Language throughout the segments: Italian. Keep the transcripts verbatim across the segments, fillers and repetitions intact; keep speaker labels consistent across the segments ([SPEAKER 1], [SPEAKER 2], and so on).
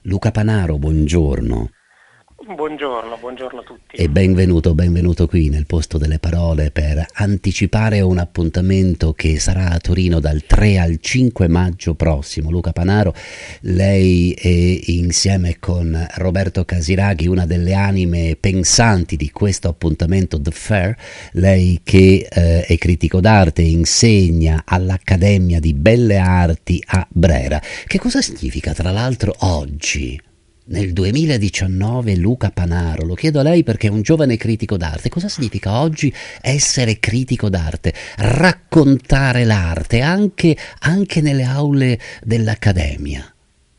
[SPEAKER 1] Luca Panaro, buongiorno
[SPEAKER 2] Buongiorno, buongiorno a tutti.
[SPEAKER 1] e benvenuto, benvenuto qui nel posto delle parole per anticipare un appuntamento che sarà a Torino dal tre al cinque maggio prossimo. Luca Panaro, lei è insieme con Roberto Casiraghi una delle anime pensanti di questo appuntamento The Fair, lei che eh, è critico d'arte e insegna all'Accademia di Belle Arti a Brera. Che cosa significa tra l'altro oggi? Nel duemiladiciannove Luca Panaro, lo chiedo a lei perché è un giovane critico d'arte, cosa significa oggi essere critico d'arte, raccontare l'arte anche, anche nelle aule dell'Accademia?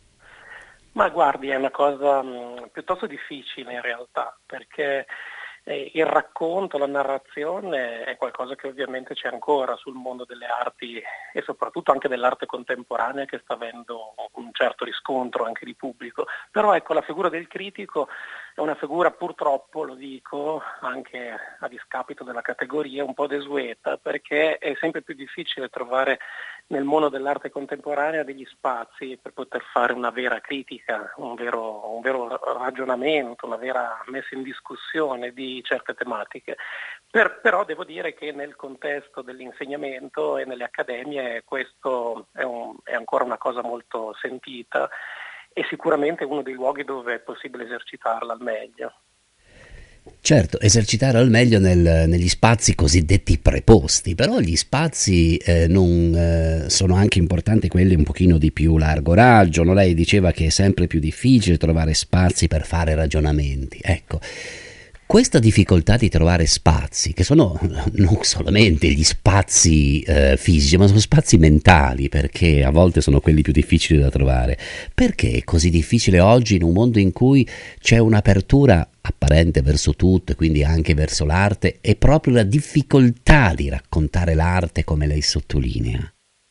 [SPEAKER 2] Ma guardi, è una cosa mh, piuttosto difficile in realtà, perché eh, il racconto, la narrazione è qualcosa che ovviamente c'è ancora sul mondo delle arti e soprattutto anche dell'arte contemporanea che sta avendo un certo riscontro anche di pubblico. Però ecco, la figura del critico è una figura purtroppo, lo dico, anche a discapito della categoria, un po' desueta, perché è sempre più difficile trovare nel mondo dell'arte contemporanea degli spazi per poter fare una vera critica, un vero, un vero ragionamento, una vera messa in discussione di certe tematiche. Per, però devo dire che nel contesto dell'insegnamento e nelle accademie questo è, un, è ancora una cosa molto sentita e sicuramente uno dei luoghi dove è possibile esercitarla al meglio.
[SPEAKER 1] Certo, esercitare al meglio nel- negli spazi cosiddetti preposti, però gli spazi eh, non, eh, sono anche importanti quelli un pochino di più largo raggio, no? Lei diceva che è sempre più difficile trovare spazi per fare ragionamenti. Ecco, questa difficoltà di trovare spazi, che sono non solamente gli spazi eh, fisici, ma sono spazi mentali, perché a volte sono quelli più difficili da trovare. Perché è così difficile oggi in un mondo in cui c'è un'apertura apparente verso tutto e quindi anche verso l'arte, è proprio la difficoltà di raccontare l'arte come lei sottolinea?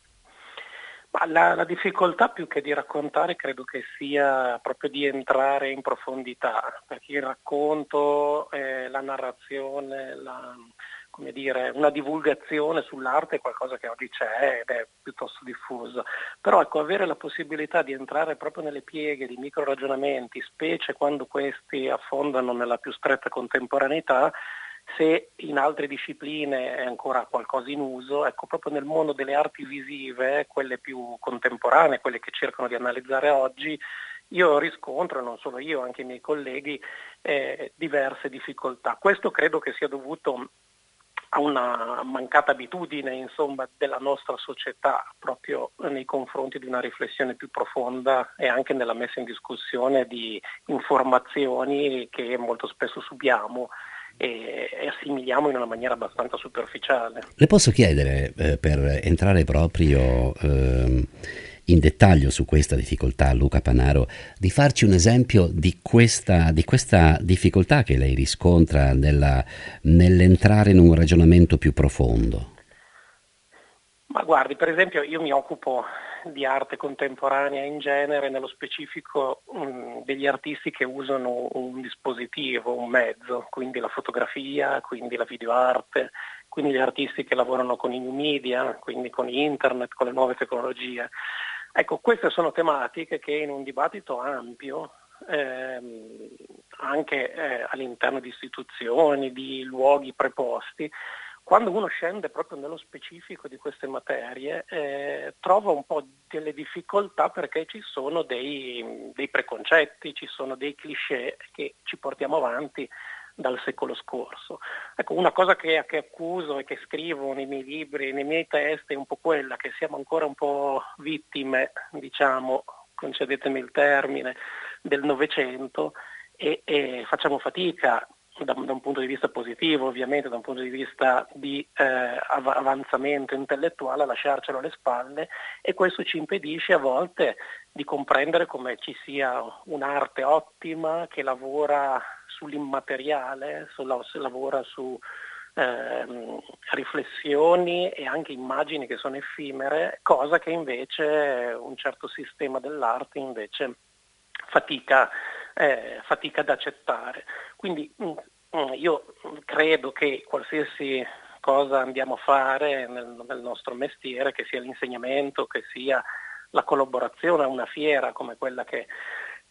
[SPEAKER 2] Ma la, la difficoltà più che di raccontare credo che sia proprio di entrare in profondità, perché il racconto, eh, la narrazione, la, come dire, una divulgazione sull'arte è qualcosa che oggi c'è ed è piuttosto diffuso. Però ecco, avere la possibilità di entrare proprio nelle pieghe di micro ragionamenti, specie quando questi affondano nella più stretta contemporaneità, se in altre discipline è ancora qualcosa in uso, ecco proprio nel mondo delle arti visive, quelle più contemporanee, quelle che cercano di analizzare oggi, io riscontro, non solo io, anche i miei colleghi, eh, diverse difficoltà. Questo credo che sia dovuto a una mancata abitudine, insomma, della nostra società proprio nei confronti di una riflessione più profonda e anche nella messa in discussione di informazioni che molto spesso subiamo e, e assimiliamo in una maniera abbastanza superficiale.
[SPEAKER 1] Le posso chiedere, eh, per entrare proprio ehm, in dettaglio su questa difficoltà, Luca Panaro, di farci un esempio di questa, di questa difficoltà che lei riscontra nella- nell'entrare in un ragionamento più profondo?
[SPEAKER 2] Ma guardi, per esempio io mi occupo di arte contemporanea in genere, nello specifico mh, degli artisti che usano un dispositivo, un mezzo, quindi la fotografia, quindi la videoarte, quindi gli artisti che lavorano con i new media, quindi con internet, con le nuove tecnologie. Ecco, queste sono tematiche che in un dibattito ampio, ehm, anche eh, all'interno di istituzioni, di luoghi preposti, quando uno scende proprio nello specifico di queste materie, eh, trova un po' delle difficoltà perché ci sono dei, dei preconcetti, ci sono dei cliché che ci portiamo avanti dal secolo scorso. Ecco, una cosa che, che accuso e che scrivo nei miei libri, nei miei testi è un po' quella che siamo ancora un po' vittime, diciamo, concedetemi il termine, del Novecento e, e facciamo fatica da, da un punto di vista positivo, ovviamente, da un punto di vista di eh, av- avanzamento intellettuale, a lasciarcelo alle spalle e questo ci impedisce a volte di comprendere come ci sia un'arte ottima che lavora sull'immateriale, sulla, lavora su ehm, riflessioni e anche immagini che sono effimere, cosa che invece un certo sistema dell'arte invece fatica, eh, fatica ad accettare. Quindi mh, mh, io credo che qualsiasi cosa andiamo a fare nel, nel nostro mestiere, che sia l'insegnamento, che sia la collaborazione a una fiera come quella che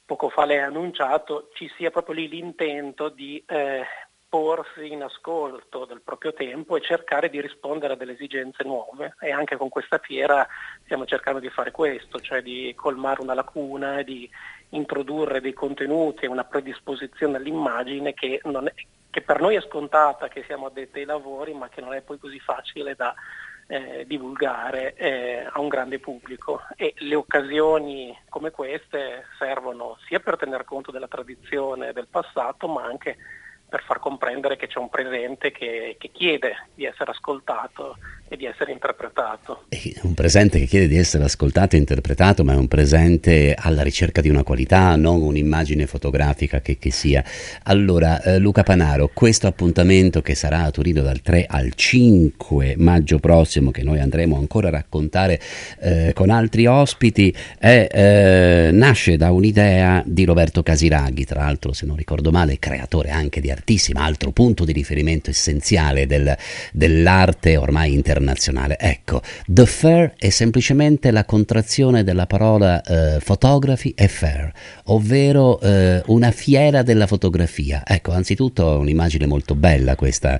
[SPEAKER 2] poco fa lei ha annunciato, ci sia proprio lì l'intento di eh, porsi in ascolto del proprio tempo e cercare di rispondere a delle esigenze nuove, e anche con questa fiera stiamo cercando di fare questo, cioè di colmare una lacuna, di introdurre dei contenuti e una predisposizione all'immagine che, non è, che per noi è scontata, che siamo addetti ai lavori, ma che non è poi così facile da eh, divulgare eh, a un grande pubblico. E le occasioni come queste servono sia per tener conto della tradizione del passato, ma anche per far comprendere che c'è un presente che, che chiede di essere ascoltato e di essere interpretato.
[SPEAKER 1] È un presente che chiede di essere ascoltato e interpretato, ma è un presente alla ricerca di una qualità, non un'immagine fotografica che, che sia. Allora, eh, Luca Panaro, questo appuntamento che sarà a Torino dal tre al cinque maggio prossimo, che noi andremo ancora a raccontare eh, con altri ospiti, è, eh, nasce da un'idea di Roberto Casiraghi, tra l'altro, se non ricordo male, creatore anche di Artissima, altro punto di riferimento essenziale del, dell'arte ormai internazionale. Ecco, The Fair è semplicemente la contrazione della parola eh, photography e fair, ovvero eh, una fiera della fotografia. Ecco, anzitutto è un'immagine molto bella questa,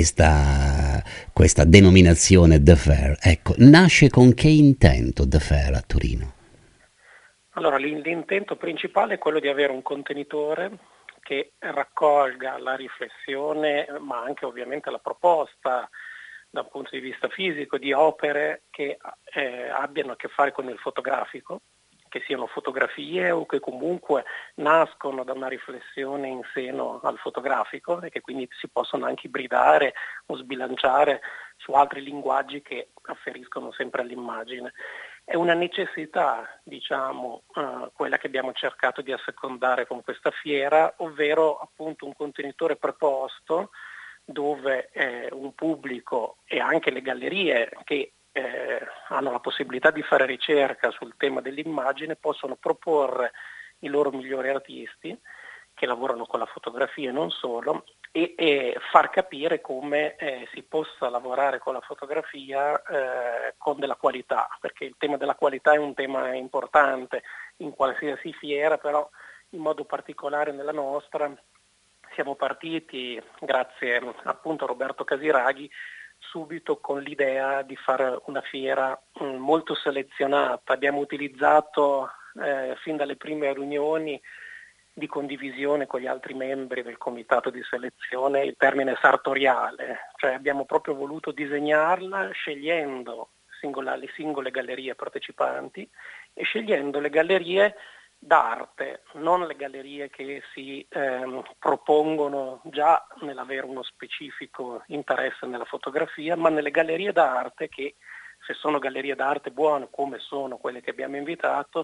[SPEAKER 1] questa, questa denominazione The Fair. Ecco, nasce con che intento The Fair a Torino?
[SPEAKER 2] Allora, l'intento principale è quello di avere un contenitore che raccolga la riflessione, ma anche ovviamente la proposta da un punto di vista fisico di opere che eh, abbiano a che fare con il fotografico, che siano fotografie o che comunque nascono da una riflessione in seno al fotografico e che quindi si possono anche ibridare o sbilanciare su altri linguaggi che afferiscono sempre all'immagine. È una necessità, diciamo, uh, quella che abbiamo cercato di assecondare con questa fiera, ovvero appunto un contenitore preposto dove eh, un pubblico e anche le gallerie che eh, hanno la possibilità di fare ricerca sul tema dell'immagine possono proporre i loro migliori artisti che lavorano con la fotografia e non solo, e, e far capire come eh, si possa lavorare con la fotografia eh, con della qualità, perché il tema della qualità è un tema importante in qualsiasi fiera, però in modo particolare nella nostra siamo partiti, grazie appunto a Roberto Casiraghi, subito con l'idea di fare una fiera mh, molto selezionata. Abbiamo utilizzato eh, fin dalle prime riunioni di condivisione con gli altri membri del comitato di selezione il termine sartoriale, cioè abbiamo proprio voluto disegnarla scegliendo singola, le singole gallerie partecipanti e scegliendo le gallerie d'arte, non le gallerie che si ehm, propongono già nell'avere uno specifico interesse nella fotografia, ma nelle gallerie d'arte che, se sono gallerie d'arte buone come sono quelle che abbiamo invitato,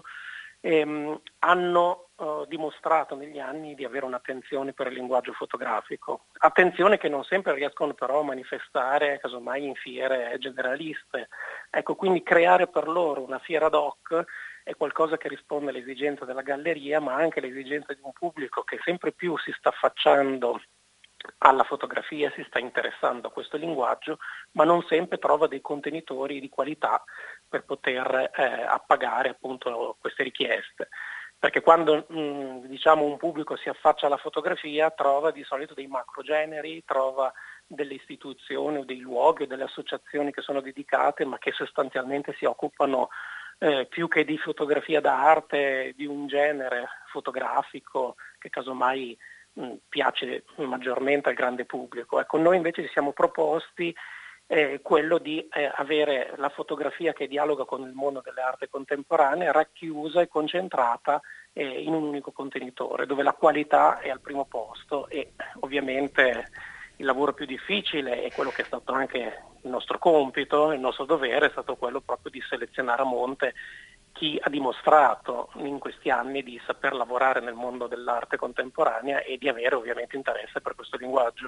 [SPEAKER 2] ehm, hanno eh, dimostrato negli anni di avere un'attenzione per il linguaggio fotografico, attenzione che non sempre riescono però a manifestare casomai in fiere generaliste. Ecco, quindi creare per loro una fiera ad hoc è qualcosa che risponde alle esigenze della galleria, ma anche alle esigenze di un pubblico che sempre più si sta affacciando alla fotografia, si sta interessando a questo linguaggio, ma non sempre trova dei contenitori di qualità per poter eh, appagare appunto queste richieste. Perché quando mh, diciamo un pubblico si affaccia alla fotografia trova di solito dei macrogeneri, trova delle istituzioni o dei luoghi o delle associazioni che sono dedicate, ma che sostanzialmente si occupano Eh, più che di fotografia d'arte, di un genere fotografico che casomai mh, piace maggiormente al grande pubblico. Ecco, noi invece ci siamo proposti eh, quello di eh, avere la fotografia che dialoga con il mondo delle arti contemporanee racchiusa e concentrata eh, in un unico contenitore, dove la qualità è al primo posto e ovviamente il lavoro più difficile e quello che è stato anche il nostro compito, il nostro dovere è stato quello proprio di selezionare a monte chi ha dimostrato in questi anni di saper lavorare nel mondo dell'arte contemporanea e di avere ovviamente interesse per questo linguaggio.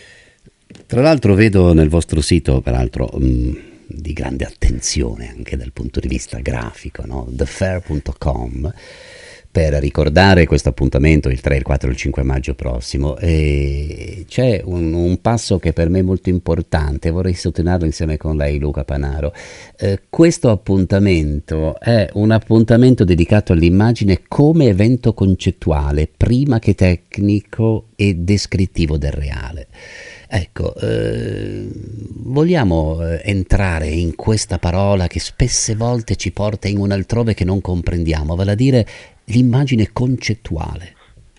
[SPEAKER 1] Tra l'altro vedo nel vostro sito, peraltro mh, di grande attenzione anche dal punto di vista grafico, no? the fair punto com, per ricordare questo appuntamento il tre, il quattro e il cinque maggio prossimo. E c'è un, un passo che per me è molto importante, vorrei sottolinearlo insieme con lei, Luca Panaro. Eh, questo appuntamento è un appuntamento dedicato all'immagine come evento concettuale, prima che tecnico e descrittivo del reale. Ecco, eh, vogliamo eh, entrare in questa parola che spesse volte ci porta in un altrove che non comprendiamo, vale a dire l'immagine concettuale.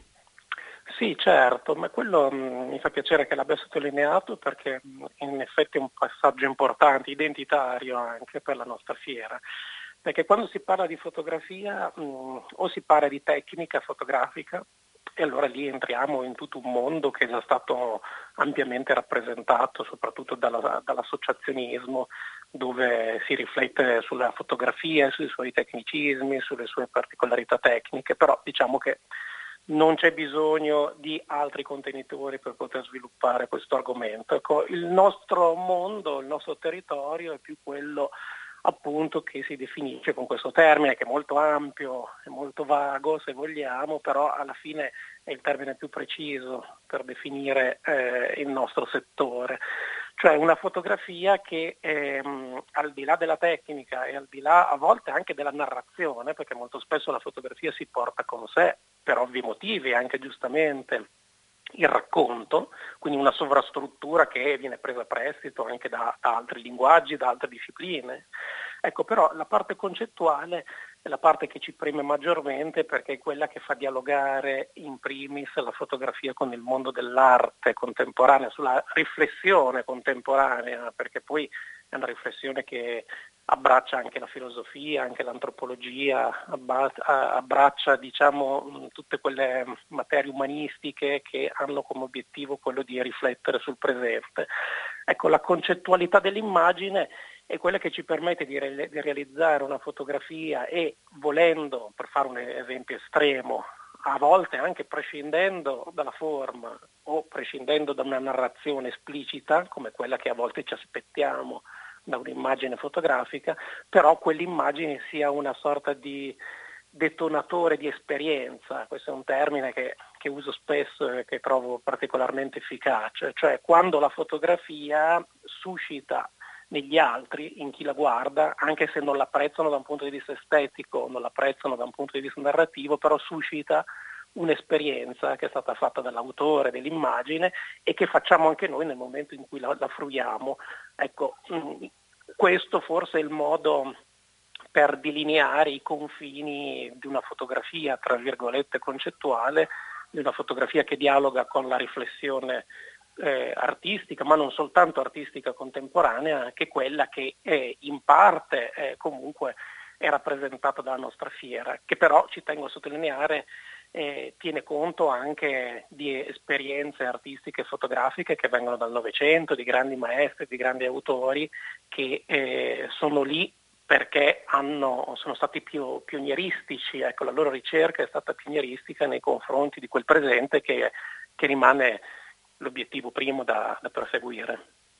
[SPEAKER 2] Sì, certo, ma quello mh, mi fa piacere che l'abbia sottolineato perché mh, in effetti è un passaggio importante, identitario anche per la nostra fiera. Perché quando si parla di fotografia mh, o si parla di tecnica fotografica e allora lì entriamo in tutto un mondo che è già stato ampiamente rappresentato, soprattutto dalla, dall'associazionismo, dove si riflette sulla fotografia, sui suoi tecnicismi, sulle sue particolarità tecniche, però diciamo che non c'è bisogno di altri contenitori per poter sviluppare questo argomento. Ecco, il nostro mondo, il nostro territorio è più quello appunto che si definisce con questo termine che è molto ampio e molto vago se vogliamo, però alla fine è il termine più preciso per definire eh, il nostro settore. Cioè una fotografia che ehm, al di là della tecnica e al di là a volte anche della narrazione, perché molto spesso la fotografia si porta con sé per ovvi motivi, anche giustamente il racconto, quindi una sovrastruttura che viene presa a prestito anche da, da altri linguaggi, da altre discipline. Ecco, però la parte concettuale è la parte che ci preme maggiormente perché è quella che fa dialogare in primis la fotografia con il mondo dell'arte contemporanea, sulla riflessione contemporanea, perché poi è una riflessione che abbraccia anche la filosofia, anche l'antropologia, abbraccia diciamo tutte quelle materie umanistiche che hanno come obiettivo quello di riflettere sul presente. Ecco, la concettualità dell'immagine è quella che ci permette di, re- di realizzare una fotografia e volendo, per fare un esempio estremo, a volte anche prescindendo dalla forma o prescindendo da una narrazione esplicita, come quella che a volte ci aspettiamo da un'immagine fotografica, però quell'immagine sia una sorta di detonatore di esperienza. Questo è un termine che, che uso spesso e che trovo particolarmente efficace, cioè quando la fotografia suscita negli altri, in chi la guarda, anche se non l'apprezzano da un punto di vista estetico, non l'apprezzano da un punto di vista narrativo, però suscita un'esperienza che è stata fatta dall'autore dell'immagine e che facciamo anche noi nel momento in cui la, la fruiamo. Ecco, mh, questo forse è il modo per delineare i confini di una fotografia, tra virgolette, concettuale, di una fotografia che dialoga con la riflessione eh, artistica, ma non soltanto artistica contemporanea, che è quella che è in parte eh, comunque è rappresentata dalla nostra fiera, che però, ci tengo a sottolineare, Eh, tiene conto anche di esperienze artistiche e fotografiche che vengono dal Novecento, di grandi maestri, di grandi autori che eh, sono lì perché hanno, sono stati più pionieristici, ecco, la loro ricerca è stata pionieristica nei confronti di quel presente che, che rimane l'obiettivo primo da, da perseguire.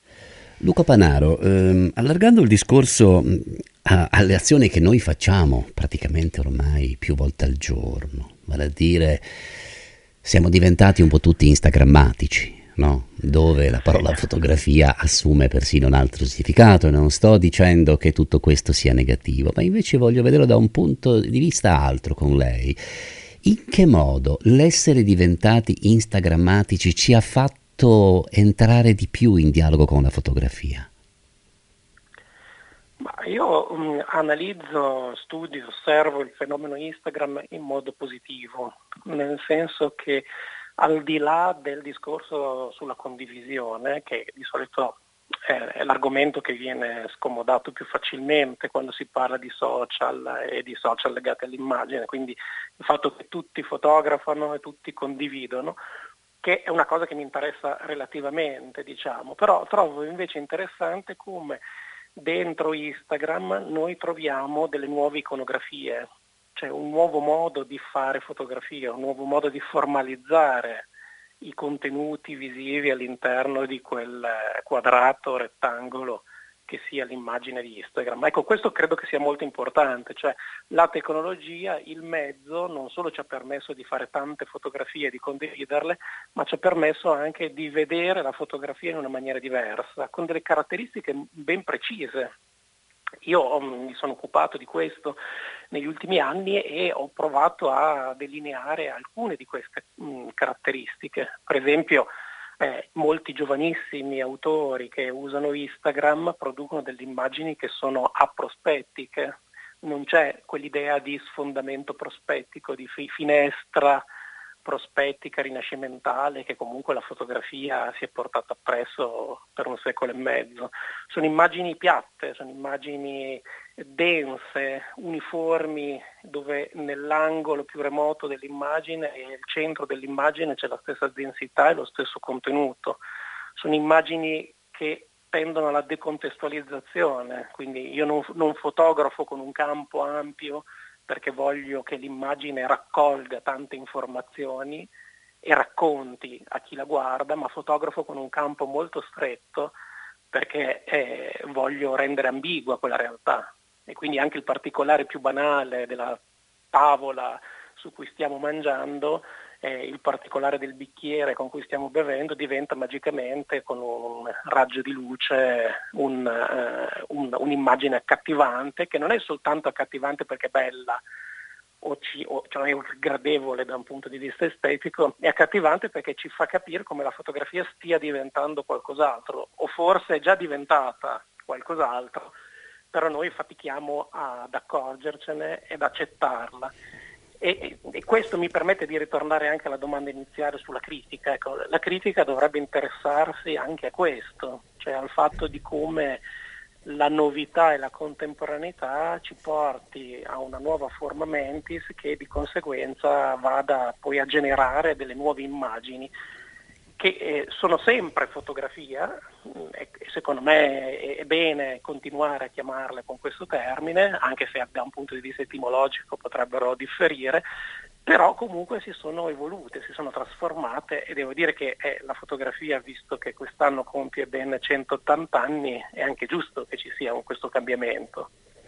[SPEAKER 1] Luca Panaro, ehm, allargando il discorso mh, a- alle azioni che noi facciamo praticamente ormai più volte al giorno, vale a dire siamo diventati un po' tutti instagrammatici, no? Dove la parola fotografia assume persino un altro significato, e non sto dicendo che tutto questo sia negativo, ma invece voglio vederlo da un punto di vista altro con lei. In che modo l'essere diventati instagrammatici ci ha fatto entrare di più in dialogo con la fotografia?
[SPEAKER 2] Ma io mh, analizzo, studio, osservo il fenomeno Instagram in modo positivo, nel senso che al di là del discorso sulla condivisione, che di solito è, è l'argomento che viene scomodato più facilmente quando si parla di social e di social legati all'immagine, quindi il fatto che tutti fotografano e tutti condividono, che è una cosa che mi interessa relativamente, diciamo, però trovo invece interessante come dentro Instagram noi troviamo delle nuove iconografie, cioè un nuovo modo di fare fotografia, un nuovo modo di formalizzare i contenuti visivi all'interno di quel quadrato, rettangolo che sia l'immagine di Instagram. Ecco, questo credo che sia molto importante, cioè la tecnologia, il mezzo, non solo ci ha permesso di fare tante fotografie e di condividerle, ma ci ha permesso anche di vedere la fotografia in una maniera diversa, con delle caratteristiche ben precise. Io mi sono occupato di questo negli ultimi anni e ho provato a delineare alcune di queste mh, caratteristiche. Per esempio, eh, molti giovanissimi autori che usano Instagram producono delle immagini che sono aprospettiche. Non c'è quell'idea di sfondamento prospettico, di fi- finestra prospettica rinascimentale che comunque la fotografia si è portata appresso per un secolo e mezzo. Sono immagini piatte, sono immagini dense, uniformi, dove nell'angolo più remoto dell'immagine e nel centro dell'immagine c'è la stessa densità e lo stesso contenuto. Sono immagini che tendono alla decontestualizzazione, quindi io non, non fotografo con un campo ampio perché voglio che l'immagine raccolga tante informazioni e racconti a chi la guarda, ma fotografo con un campo molto stretto perché eh, voglio rendere ambigua quella realtà. E quindi anche il particolare più banale della tavola su cui stiamo mangiando, eh, il particolare del bicchiere con cui stiamo bevendo diventa magicamente con un raggio di luce un, uh, un, un'immagine accattivante, che non è soltanto accattivante perché è bella o, ci, o cioè è gradevole da un punto di vista estetico, è accattivante perché ci fa capire come la fotografia stia diventando qualcos'altro, o forse è già diventata qualcos'altro, però noi fatichiamo ad accorgercene ed accettarla. E, e questo mi permette di ritornare anche alla domanda iniziale sulla critica. Ecco, la critica dovrebbe interessarsi anche a questo, cioè al fatto di come la novità e la contemporaneità ci porti a una nuova forma mentis che di conseguenza vada poi a generare delle nuove immagini che eh, sono sempre fotografia, e secondo me è, è bene continuare a chiamarle con questo termine, anche se da un punto di vista etimologico potrebbero differire, però comunque si sono evolute, si sono trasformate e devo dire che eh, la fotografia, visto che quest'anno compie ben centottanta anni, è anche giusto che ci sia un, questo cambiamento.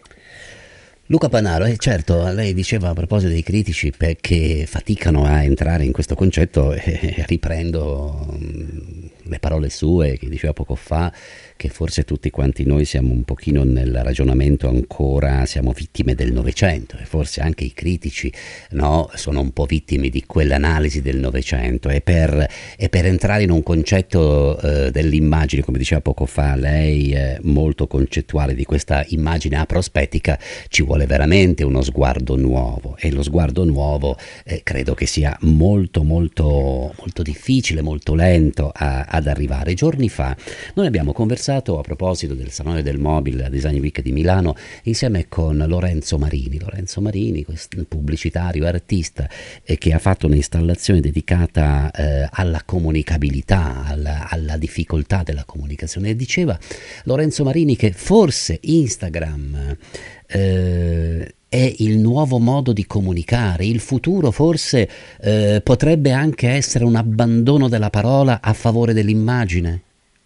[SPEAKER 1] Luca Panaro, eh, certo, lei diceva a proposito dei critici perché faticano a entrare in questo concetto, e riprendo mh, le parole sue che diceva poco fa, che forse tutti quanti noi siamo un pochino nel ragionamento ancora, siamo vittime del Novecento e forse anche i critici, no, sono un po' vittime di quell'analisi del Novecento e per, e per entrare in un concetto eh, dell'immagine, come diceva poco fa lei, eh, molto concettuale di questa immagine aprospettica, ci vuole veramente uno sguardo nuovo e lo sguardo nuovo eh, credo che sia molto molto molto difficile, molto lento a, ad arrivare. Giorni fa noi abbiamo conversato a proposito del Salone del Mobile Design Week di Milano insieme con Lorenzo Marini. Lorenzo Marini, questo pubblicitario, artista eh, che ha fatto un'installazione dedicata eh, alla comunicabilità, alla, alla difficoltà della comunicazione, e diceva Lorenzo Marini che forse Instagram eh, è il nuovo modo di comunicare, il futuro forse eh, potrebbe anche essere un abbandono della parola a favore dell'immagine.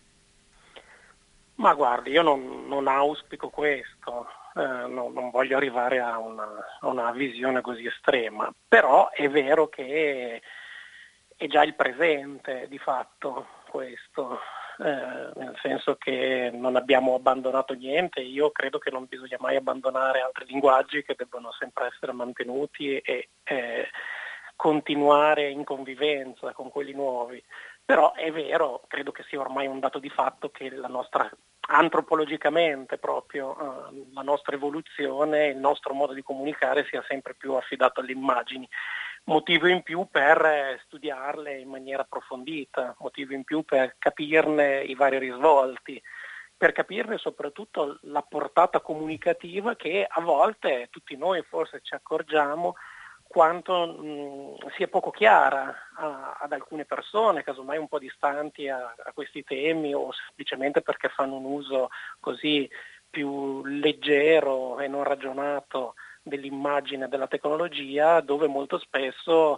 [SPEAKER 2] Ma guardi, io non, non auspico questo, eh, no, non voglio arrivare a una, a una visione così estrema, però è vero che è già il presente di fatto questo, eh, nel senso che non abbiamo abbandonato niente. Io credo che non bisogna mai abbandonare altri linguaggi, che debbono sempre essere mantenuti e eh, continuare in convivenza con quelli nuovi. Però è vero, credo che sia ormai un dato di fatto che la nostra, antropologicamente proprio, eh, la nostra evoluzione, il nostro modo di comunicare sia sempre più affidato alle immagini. Motivo in più per studiarle in maniera approfondita, motivo in più per capirne i vari risvolti, per capirne soprattutto la portata comunicativa che a volte tutti noi forse ci accorgiamo quanto mh, sia poco chiara a, ad alcune persone, casomai un po' distanti a, a questi temi, o semplicemente perché fanno un uso così più leggero e non ragionato dell'immagine e della tecnologia, dove molto spesso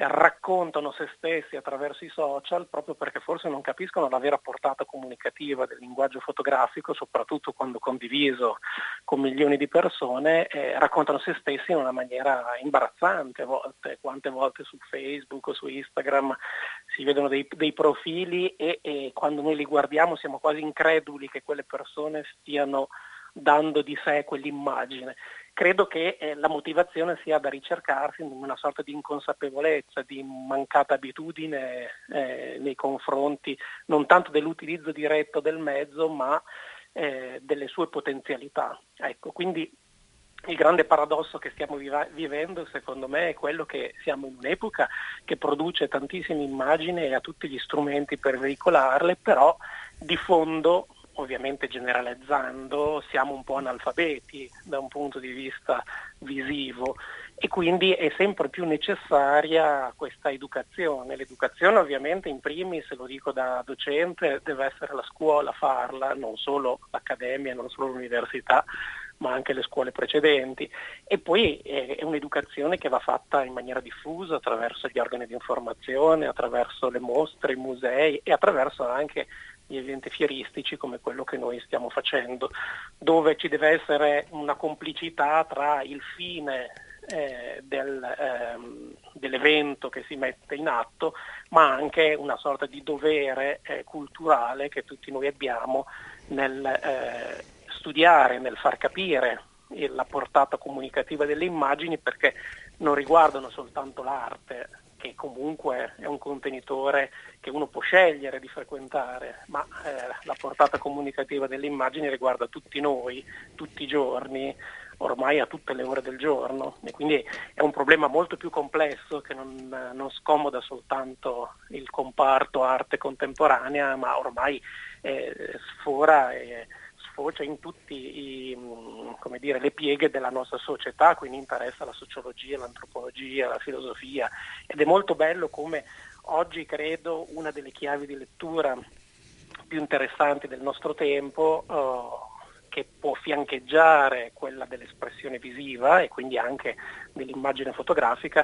[SPEAKER 2] raccontano se stessi attraverso i social proprio perché forse non capiscono la vera portata comunicativa del linguaggio fotografico, soprattutto quando condiviso con milioni di persone, eh, raccontano se stessi in una maniera imbarazzante a volte. Quante volte su Facebook o su Instagram si vedono dei, dei profili e, e quando noi li guardiamo siamo quasi increduli che quelle persone stiano dando di sé quell'immagine. Credo che eh, la motivazione sia da ricercarsi in una sorta di inconsapevolezza, di mancata abitudine eh, nei confronti non tanto dell'utilizzo diretto del mezzo, ma eh, delle sue potenzialità. Ecco, quindi il grande paradosso che stiamo viva- vivendo secondo me è quello che siamo in un'epoca che produce tantissime immagini e ha tutti gli strumenti per veicolarle, però di fondo, ovviamente generalizzando, siamo un po' analfabeti da un punto di vista visivo e quindi è sempre più necessaria questa educazione. L'educazione ovviamente in primis, lo dico da docente, deve essere la scuola a farla, non solo l'accademia, non solo l'università, ma anche le scuole precedenti, e poi è un'educazione che va fatta in maniera diffusa attraverso gli organi di informazione, attraverso le mostre, i musei e attraverso anche gli eventi fieristici come quello che noi stiamo facendo, dove ci deve essere una complicità tra il fine eh, del, ehm, dell'evento che si mette in atto, ma anche una sorta di dovere eh, culturale che tutti noi abbiamo nel eh, studiare, nel far capire la portata comunicativa delle immagini, perché non riguardano soltanto l'arte, che comunque è un contenitore che uno può scegliere di frequentare, ma eh, la portata comunicativa delle immagini riguarda tutti noi, tutti i giorni, ormai a tutte le ore del giorno, e quindi è un problema molto più complesso che non, non scomoda soltanto il comparto arte contemporanea, ma ormai eh, sfora e sfocia in tutti i, come dire, le pieghe della nostra società, quindi interessa la sociologia, l'antropologia, la filosofia, ed è molto bello come oggi credo una delle chiavi di lettura più interessanti del nostro tempo, eh, che può fiancheggiare quella dell'espressione visiva e quindi anche dell'immagine fotografica,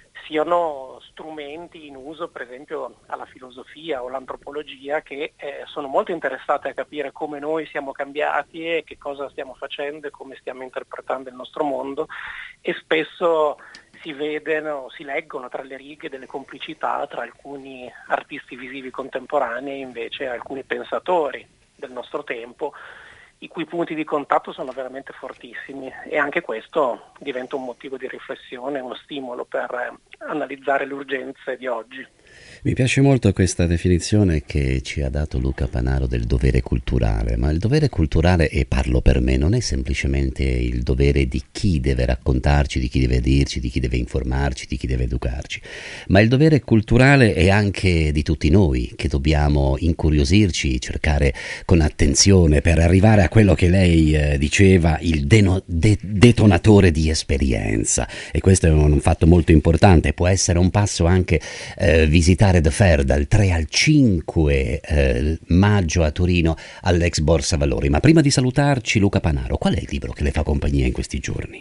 [SPEAKER 2] siano strumenti in uso per esempio alla filosofia o all'antropologia, che eh, sono molto interessate a capire come noi siamo cambiati e che cosa stiamo facendo e come stiamo interpretando il nostro mondo, e spesso si vedono, si leggono tra le righe delle complicità tra alcuni artisti visivi contemporanei e invece alcuni pensatori del nostro tempo, i cui punti di contatto sono veramente fortissimi, e anche questo diventa un motivo di riflessione, uno stimolo per eh, analizzare le urgenze di oggi.
[SPEAKER 1] Mi piace molto questa definizione che ci ha dato Luca Panaro del dovere culturale, ma il dovere culturale, e parlo per me, non è semplicemente il dovere di chi deve raccontarci, di chi deve dirci, di chi deve informarci, di chi deve educarci, ma il dovere culturale è anche di tutti noi, che dobbiamo incuriosirci, cercare con attenzione per arrivare a quello che lei eh, diceva, il deno- de- detonatore di esperienza, e questo è un, un fatto molto importante. Può essere un passo anche eh, visitare The Fair dal tre al cinque eh, maggio a Torino all'ex Borsa Valori. Ma prima di salutarci, Luca Panaro, qual è il libro che le fa compagnia in questi giorni?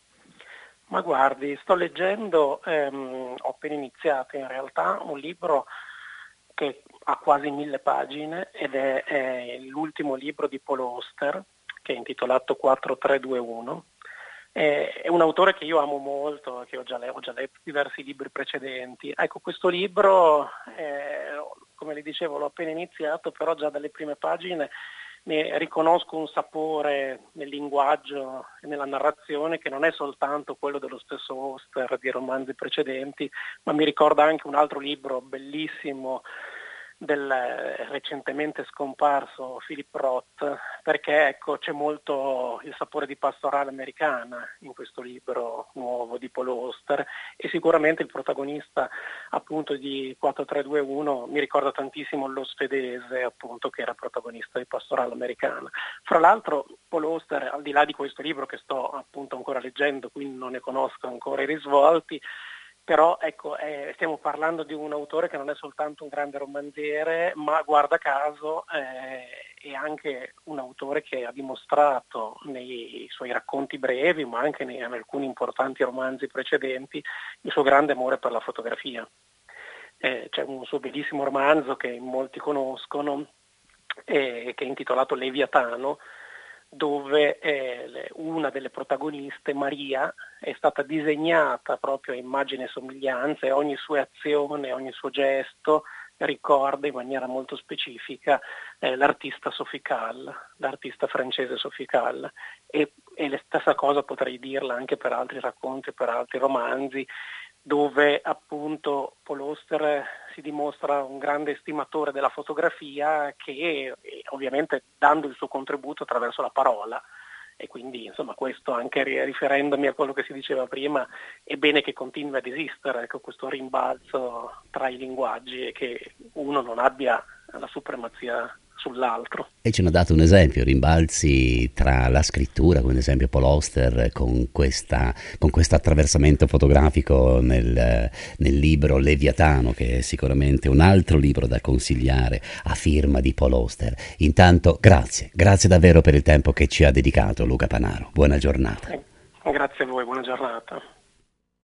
[SPEAKER 2] Ma guardi, sto leggendo, ehm, ho appena iniziato in realtà, un libro che ha quasi mille pagine ed è, è l'ultimo libro di Paul Auster, che è intitolato quattro tre due uno. È un autore che io amo molto, che ho già, le- ho già letto diversi libri precedenti. Ecco, questo libro, eh, come le dicevo, l'ho appena iniziato, però già dalle prime pagine ne riconosco un sapore nel linguaggio e nella narrazione che non è soltanto quello dello stesso Auster di romanzi precedenti, ma mi ricorda anche un altro libro bellissimo del recentemente scomparso Philip Roth, perché ecco c'è molto il sapore di pastorale americana in questo libro nuovo di Paul Auster, e sicuramente il protagonista appunto di quattro tre due uno mi ricorda tantissimo lo svedese, appunto, che era protagonista di pastorale americana. Fra l'altro Paul Auster, al di là di questo libro che sto appunto ancora leggendo, quindi non ne conosco ancora i risvolti, Però ecco, eh, stiamo parlando di un autore che non è soltanto un grande romanziere, ma guarda caso eh, è anche un autore che ha dimostrato nei suoi racconti brevi, ma anche nei, in alcuni importanti romanzi precedenti, il suo grande amore per la fotografia. Eh, c'è un suo bellissimo romanzo che molti conoscono, eh, che è intitolato Leviatano, dove eh, una delle protagoniste, Maria, è stata disegnata proprio a immagine e somiglianza e ogni sua azione, ogni suo gesto ricorda in maniera molto specifica eh, l'artista Sophie Calle, l'artista francese Sophie Calle. E, e la stessa cosa potrei dirla anche per altri racconti, per altri romanzi, dove appunto Paul Auster si dimostra un grande estimatore della fotografia che ovviamente dando il suo contributo attraverso la parola, e quindi insomma questo anche riferendomi a quello che si diceva prima, è bene che continui ad esistere, ecco, questo rimbalzo tra i linguaggi e che uno non abbia la supremazia sull'altro.
[SPEAKER 1] E ce ne ha dato un esempio, rimbalzi tra la scrittura, come ad esempio Paul Auster con questa, con questo attraversamento fotografico nel, nel libro Leviatano, che è sicuramente un altro libro da consigliare a firma di Paul Auster. Intanto grazie, grazie davvero per il tempo che ci ha dedicato Luca Panaro, buona giornata.
[SPEAKER 2] Grazie a voi, buona giornata.